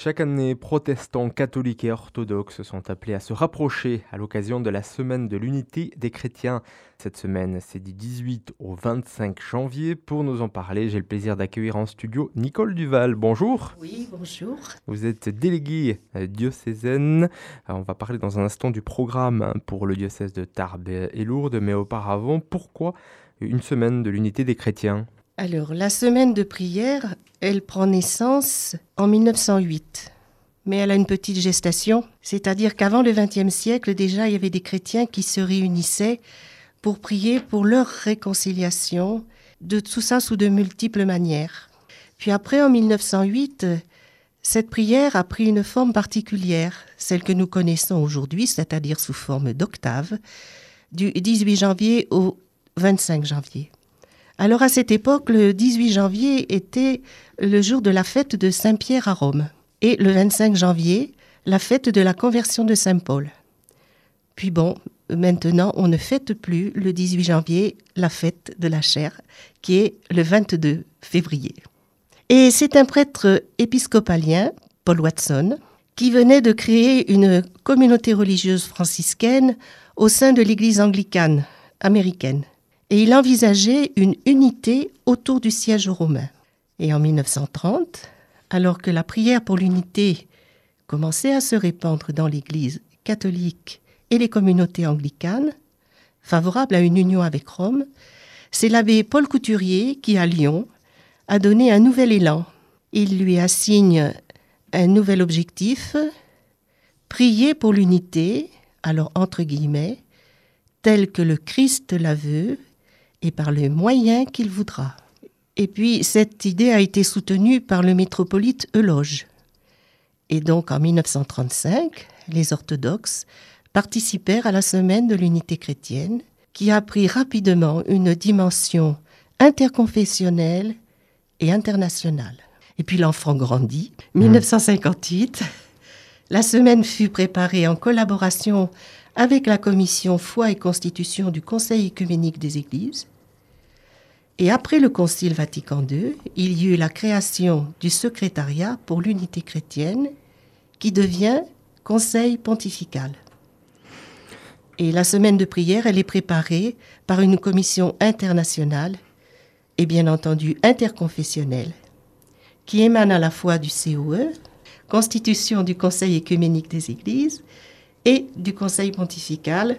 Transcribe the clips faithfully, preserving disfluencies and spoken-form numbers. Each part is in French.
Chaque année, protestants, catholiques et orthodoxes sont appelés à se rapprocher à l'occasion de la Semaine de l'Unité des Chrétiens. Cette semaine, c'est du dix-huit au vingt-cinq janvier. Pour nous en parler, j'ai le plaisir d'accueillir en studio Nicole Duval. Bonjour. Oui, bonjour. Vous êtes déléguée diocésaine. On va parler dans un instant du programme pour le diocèse de Tarbes et Lourdes, mais auparavant, pourquoi une Semaine de l'Unité des Chrétiens ? Alors, la semaine de prière, elle prend naissance en mille neuf cent huit. Mais elle a une petite gestation, c'est-à-dire qu'avant le vingtième siècle, déjà, il y avait des chrétiens qui se réunissaient pour prier pour leur réconciliation, de tout ça sous de multiples manières. Puis après, en mille neuf cent huit, cette prière a pris une forme particulière, celle que nous connaissons aujourd'hui, c'est-à-dire sous forme d'octave, du dix-huit janvier au vingt-cinq janvier. Alors à cette époque, le dix-huit janvier était le jour de la fête de Saint-Pierre à Rome et le vingt-cinq janvier, la fête de la conversion de Saint-Paul. Puis bon, maintenant, on ne fête plus le dix-huit janvier la fête de la chair, qui est le vingt-deux février. Et c'est un prêtre épiscopalien, Paul Watson, qui venait de créer une communauté religieuse franciscaine au sein de l'Église anglicane américaine. Et il envisageait une unité autour du siège romain. Et en mille neuf cent trente, alors que la prière pour l'unité commençait à se répandre dans l'Église catholique et les communautés anglicanes, favorables à une union avec Rome, c'est l'abbé Paul Couturier qui, à Lyon, a donné un nouvel élan. Il lui assigne un nouvel objectif, prier pour l'unité, alors entre guillemets, tel que le Christ la veut, et par les moyens qu'il voudra. Et puis, cette idée a été soutenue par le métropolite Euloge. Et donc, en mille neuf cent trente-cinq, les orthodoxes participèrent à la Semaine de l'Unité chrétienne, qui a pris rapidement une dimension interconfessionnelle et internationale. Et puis, l'enfant grandit. Mmh. mille neuf cent cinquante-huit, la semaine fut préparée en collaboration avec la commission Foi et Constitution du Conseil œcuménique des Églises. Et après le Concile Vatican deux, il y eut la création du secrétariat pour l'unité chrétienne qui devient Conseil pontifical. Et la semaine de prière, elle est préparée par une commission internationale et bien entendu interconfessionnelle qui émane à la fois du C O E, Constitution du Conseil œcuménique des Églises, et du Conseil pontifical,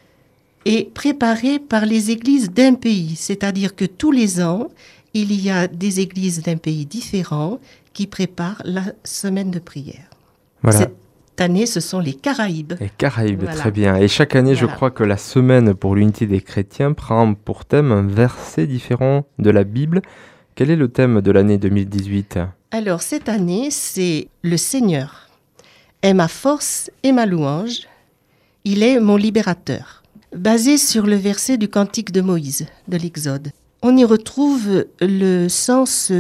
est préparée par les églises d'un pays. C'est-à-dire que tous les ans, il y a des églises d'un pays différent qui préparent la semaine de prière. Voilà. Cette année, ce sont les Caraïbes. Les Caraïbes, voilà. Très bien. Et chaque année, voilà. Je crois que la semaine pour l'unité des chrétiens prend pour thème un verset différent de la Bible. Quel est le thème de l'année deux mille dix-huit ? Alors, cette année, c'est le Seigneur est ma force et ma louange, il est mon libérateur. Basé sur le verset du Cantique de Moïse, de l'Exode, on y retrouve le sens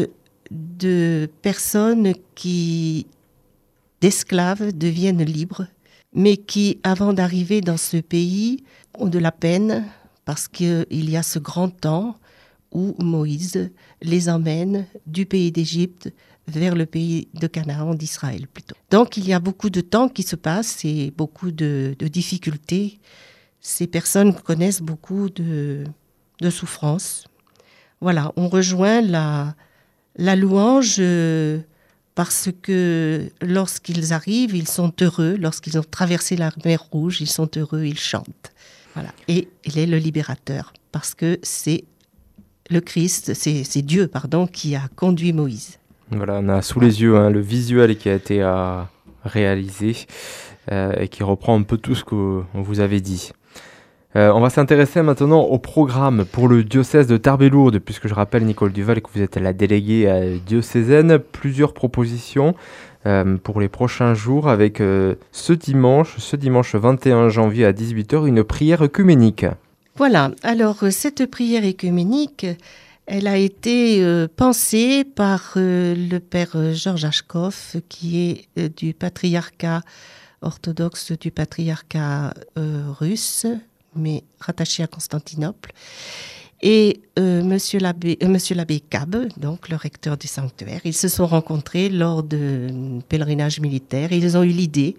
de personnes qui, d'esclaves, deviennent libres, mais qui, avant d'arriver dans ce pays, ont de la peine parce qu'il y a ce grand temps où Moïse les emmène du pays d'Égypte vers le pays de Canaan, d'Israël plutôt. Donc il y a beaucoup de temps qui se passe et beaucoup de, de difficultés. Ces personnes connaissent beaucoup de, de souffrances. Voilà, on rejoint la, la louange euh, parce que lorsqu'ils arrivent, ils sont heureux. Lorsqu'ils ont traversé la mer Rouge, ils sont heureux, ils chantent. Voilà. Et il est le libérateur parce que c'est le Christ, c'est, c'est Dieu, pardon, qui a conduit Moïse. Voilà, on a sous les yeux hein, le visuel qui a été euh, réalisé euh, et qui reprend un peu tout ce qu'on vous avait dit. Euh, on va s'intéresser maintenant au programme pour le diocèse de Tarbes et Lourdes, puisque je rappelle, Nicole Duval, que vous êtes la déléguée euh, diocésaine. Plusieurs propositions euh, pour les prochains jours avec euh, ce dimanche, ce dimanche vingt et un janvier à dix-huit heures, une prière œcuménique. Voilà, alors cette prière œcuménique, elle a été euh, pensée par euh, le père Georges Ashkoff, qui est euh, du patriarcat orthodoxe, du patriarcat euh, russe, mais rattaché à Constantinople. et euh, Monsieur l'abbé, euh, Monsieur l'abbé Cab, donc le recteur du sanctuaire. Ils se sont rencontrés lors d'un pèlerinage militaire et ils ont eu l'idée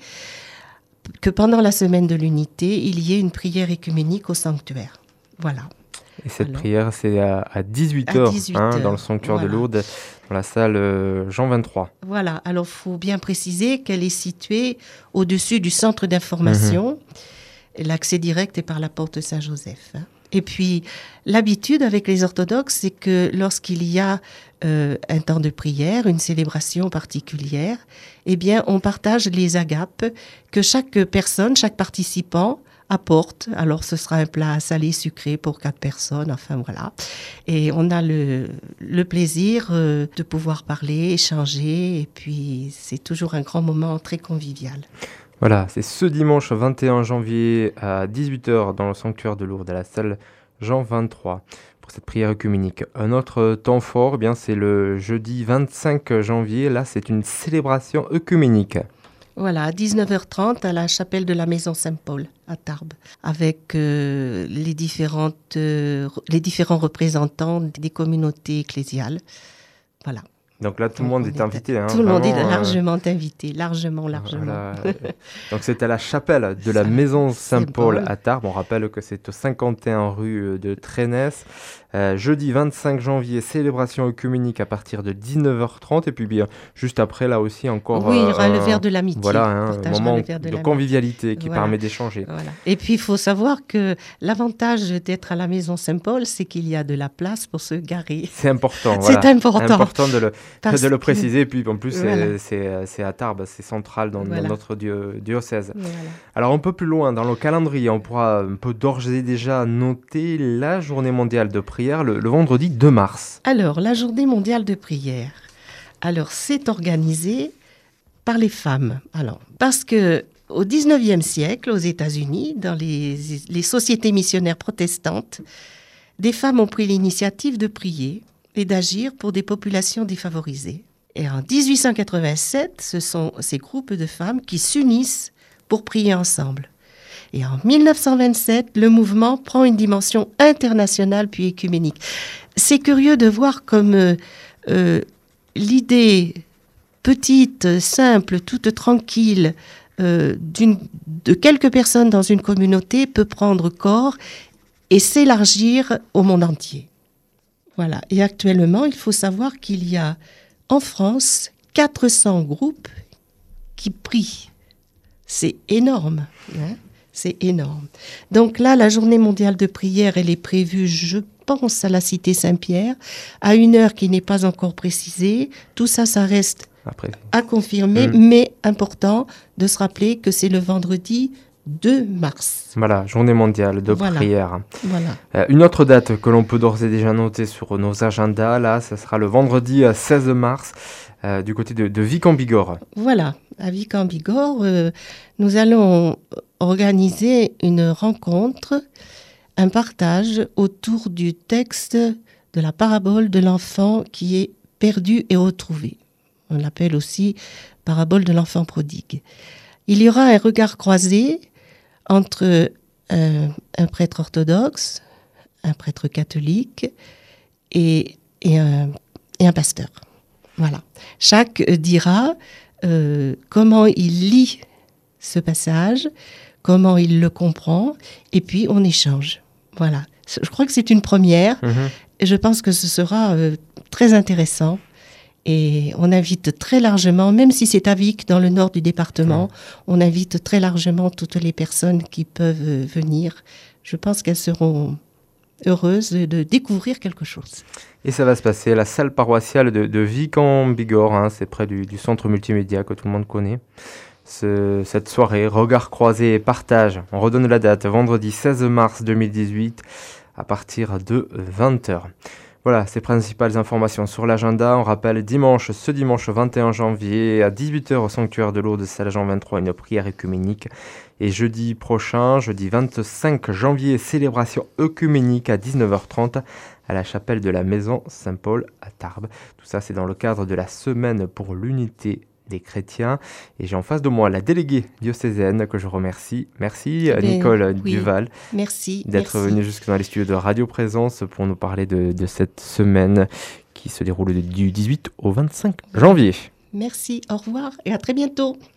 que pendant la semaine de l'unité, il y ait une prière écuménique au sanctuaire. Voilà. Et cette Alors, prière, c'est à, à dix-huit heures, hein, dans le sanctuaire voilà. de Lourdes, dans la salle euh, Jean vingt-trois. Voilà, alors il faut bien préciser qu'elle est située au-dessus du centre d'information. Mmh. L'accès direct est par la porte Saint-Joseph. Hein. Et puis, l'habitude avec les orthodoxes, c'est que lorsqu'il y a euh, un temps de prière, une célébration particulière, eh bien, on partage les agapes que chaque personne, chaque participant apporte. Alors, ce sera un plat salé, sucré pour quatre personnes, enfin voilà. Et on a le, le plaisir euh, de pouvoir parler, échanger, et puis c'est toujours un grand moment très convivial. Voilà, c'est ce dimanche vingt et un janvier à dix-huit heures dans le sanctuaire de Lourdes, à la salle Jean vingt-trois, pour cette prière œcuménique. Un autre temps fort, eh bien, c'est le jeudi vingt-cinq janvier. Là, c'est une célébration œcuménique. Voilà, à dix-neuf heures trente, à la chapelle de la Maison Saint-Paul, à Tarbes, avec euh, les, différentes, euh, les différents représentants des communautés ecclésiales. Voilà. Donc là, tout le monde est, est invité. Hein, tout le monde est euh... largement invité, largement, largement. Voilà. Donc c'est à la chapelle de la Maison Saint-Paul à Tarbes. On rappelle que c'est au cinquante et un rue de Trénès. Euh, jeudi vingt-cinq janvier, célébration œcuménique à partir de dix-neuf heures trente. Et puis bien, juste après, là aussi, encore... Oui, il y aura euh, le verre de l'amitié. Voilà, un moment de, de convivialité qui voilà. permet d'échanger. Voilà. Et puis, il faut savoir que l'avantage d'être à la Maison Saint-Paul, c'est qu'il y a de la place pour se garer. C'est important, voilà. C'est important. C'est important de le, de le que... préciser. Et puis, en plus, voilà. c'est à Tarbes, c'est central dans, voilà. dans notre dio- diocèse. Voilà. Alors, un peu plus loin, dans le calendrier, on pourra un peu d'ores et déjà noter la journée mondiale de prière, le, le vendredi deux mars. Alors, la journée mondiale de prière, alors c'est organisé par les femmes. Alors, parce que au dix-neuvième siècle, aux États-Unis, dans les, les sociétés missionnaires protestantes, des femmes ont pris l'initiative de prier et d'agir pour des populations défavorisées. Et en dix-huit cent quatre-vingt-sept, ce sont ces groupes de femmes qui s'unissent pour prier ensemble. Et en mille neuf cent vingt-sept, le mouvement prend une dimension internationale puis œcuménique. C'est curieux de voir comme euh, euh, l'idée petite, simple, toute tranquille euh, d'une, de quelques personnes dans une communauté peut prendre corps et s'élargir au monde entier. Voilà. Et actuellement, il faut savoir qu'il y a en France quatre cents groupes qui prient. C'est énorme, hein ? C'est énorme. Donc là, la journée mondiale de prière, elle est prévue, je pense, à la cité Saint-Pierre, à une heure qui n'est pas encore précisée. Tout ça, ça reste Après. à confirmer, mmh. mais important de se rappeler que c'est le vendredi deux mars. Voilà, journée mondiale de voilà. prière. Voilà. Euh, une autre date que l'on peut d'ores et déjà noter sur nos agendas, là, ça sera le vendredi seize mars, euh, du côté de, de Vic en Bigorre. Voilà, à Vic en Bigorre, euh, nous allons organiser une rencontre, un partage autour du texte de la parabole de l'enfant qui est perdu et retrouvé. On l'appelle aussi parabole de l'enfant prodigue. Il y aura un regard croisé entre un, un prêtre orthodoxe, un prêtre catholique et, et, un, et un pasteur. Voilà. Chaque dira euh, comment il lit ce passage, comment il le comprend, et puis on échange. Voilà. Je crois que c'est une première, mmh. et je pense que ce sera euh, très intéressant. Et on invite très largement, même si c'est à Vic, dans le nord du département, mmh. on invite très largement toutes les personnes qui peuvent euh, venir. Je pense qu'elles seront heureuses de, de découvrir quelque chose. Et ça va se passer à la salle paroissiale de, de Vic en Bigorre, hein, c'est près du, du centre multimédia que tout le monde connaît. Ce, cette soirée, regard croisé et partage, on redonne la date, vendredi seize mars deux mille dix-huit, à partir de vingt heures. Voilà, ces principales informations sur l'agenda. On rappelle dimanche, ce dimanche vingt et un janvier, à dix-huit heures au sanctuaire de Lourdes, salle Jean vingt-trois, une prière œcuménique. Et jeudi prochain, jeudi vingt-cinq janvier, célébration œcuménique à dix-neuf heures trente à la chapelle de la Maison Saint-Paul à Tarbes. Tout ça, c'est dans le cadre de la semaine pour l'unité des chrétiens. Et j'ai en face de moi la déléguée diocésaine que je remercie. Merci Eh bien, Nicole oui. Duval Merci. d'être merci. venue jusque dans les studios de Radio Présence pour nous parler de, de cette semaine qui se déroule du dix-huit au vingt-cinq janvier. Merci, au revoir et à très bientôt.